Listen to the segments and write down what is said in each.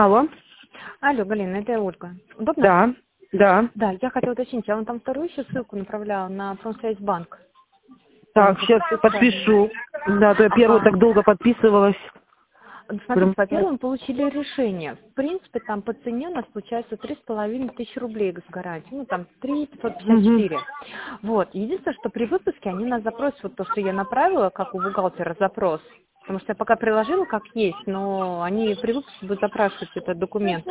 Алло. Алло, Галина, это Ольга. Удобно? Да, да. Да, я хотела уточнить, я вам там вторую еще ссылку направляла на Промсвязьбанк. Там Так, же сейчас специально. подпишу. Да, то я первую Ага. так долго подписывалась. Ну, смотрите, Прям- во-первых, мы получили решение. В принципе, там по цене у нас получается 3,5 тысячи рублей с гарантией. Ну, там 3 Мгм. 554. Вот. Единственное, что при выпуске они нас запросят, вот то, что я направила, как у бухгалтера запрос. Потому что я пока приложила как есть, но они при выпуске будут запрашивать этот документ.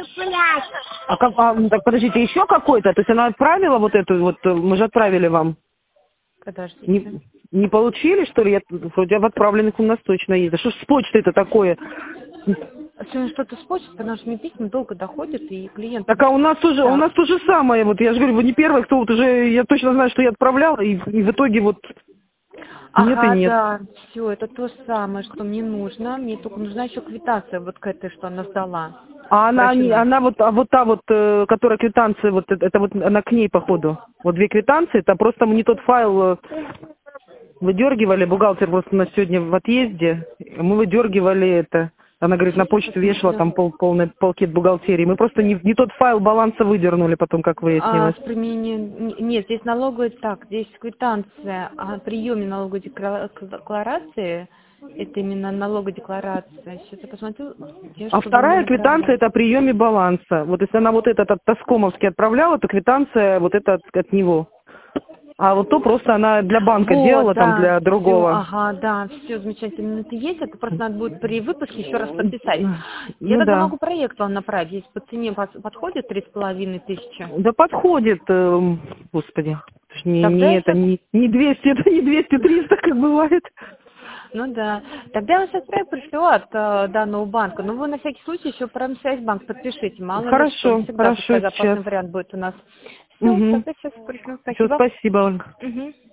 Так подождите, еще какой-то? То есть она отправила вот эту вот, мы же отправили вам. Подождите. Не получили, что ли? Вроде в отправленных у нас точно есть. Да что ж с почтой-то такое? Сегодня что-то с почты, потому что мне письма долго доходят, и клиент... Так, а у нас Так. то же самое. Вот я же говорю, вы не первый, кто вот уже, я точно знаю, что я отправляла, и в итоге вот нет и Ага, нет. да, все, это то самое, что мне нужно. Мне только нужна еще квитанция вот к этой, что она сдала. А она, Врачу надо. она вот, вот та вот, которая квитанция, вот это вот она к ней походу. Вот две квитанции, это просто мы не тот файл выдергивали, бухгалтер просто у нас сегодня в отъезде, мы выдергивали это. Она говорит, на Сейчас я почту вешала там посмотрю. полный полкет бухгалтерии. Мы просто не тот файл баланса выдернули потом, как выяснилось. С применением... Нет, здесь налоговая... Так, здесь квитанция о приеме налоговой декларации. Это именно налоговая декларация. Сейчас я посмотрю, где, А что вы мне вторая квитанция направляли. это о приеме баланса. Вот если она вот этот от Тоскомовски отправляла, то квитанция вот это от него. А вот то просто она для банка Вот, делала, там да, для все, другого. ага, да, все замечательно, это есть, это просто надо будет при выпуске еще раз подписать. Я Ну тогда да. могу проект вам направить, если по цене подходит 3,5 тысячи. Да подходит, господи. Тогда Не я это, сейчас, не 200, это не 200, 300, как бывает. ну да, тогда я вам сейчас проект пришлю от данного банка, но вы на всякий случай еще Промсвязьбанк подпишите, мало ли что, не Хорошо, всегда хорошо пускай сейчас. запасный вариант будет у нас. Все, Угу. тогда сейчас пришлю, Все, спасибо. спасибо, Ольга. Угу.